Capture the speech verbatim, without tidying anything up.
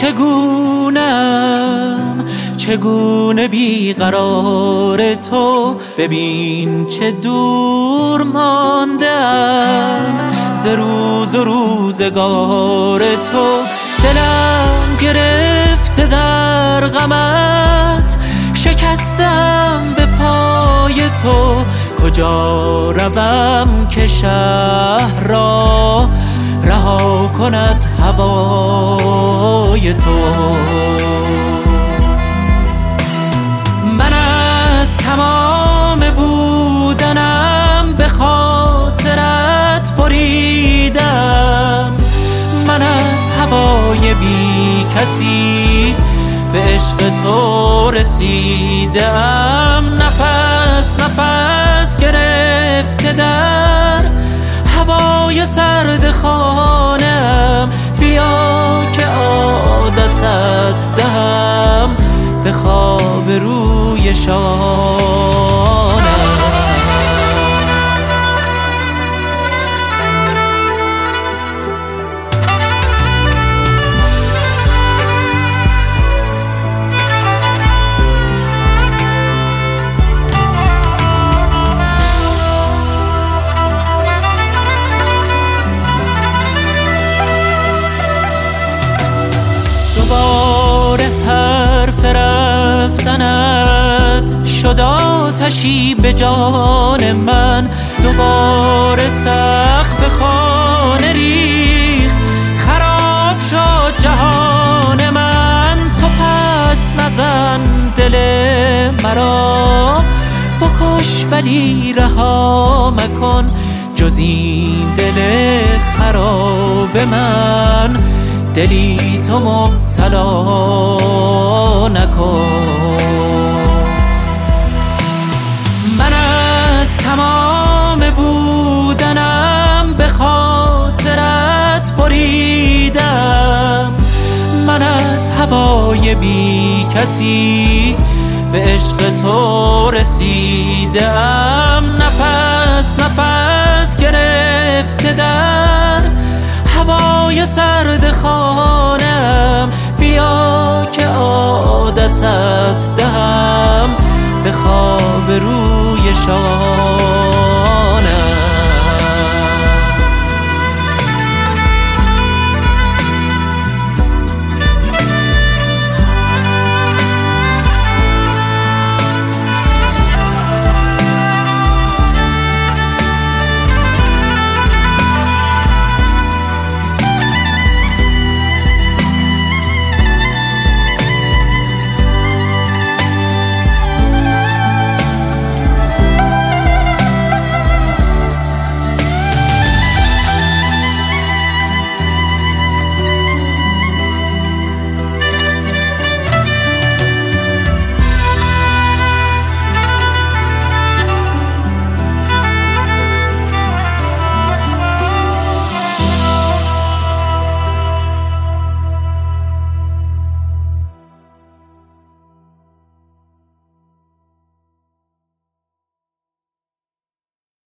چگونم چگونه بیقرار تو، ببین چه دور ماندم ز روز و روزگار تو. دلم گرفته در غمت، شکستم به پای تو. کجا روم که شهر را رها کند هوای تو. من از تمام بودنم به خاطرت بریدم، من از هوای بی کسی به عشق تو رسیدم. نفس نفس گرفته در هوای سرد خانم، بیا که عادتت دهم به خواب روی شانم. دوباره حرف رفتنت شد آتشی به جان من، دوباره سقف خانه ریخت، خراب شد جهان من. تو پس نزن دل مرا، بکش ولی رها مکن، جز این دل خراب من دلی تو مبتلا نکن. من از تمام بودنم به خاطرت بریدم، من از هوای بی کسی به عشق تو رسیدم. نفس نفس گرفته در هوای سرد خانم، بیا که عادتت دهم به خواب روی شانم.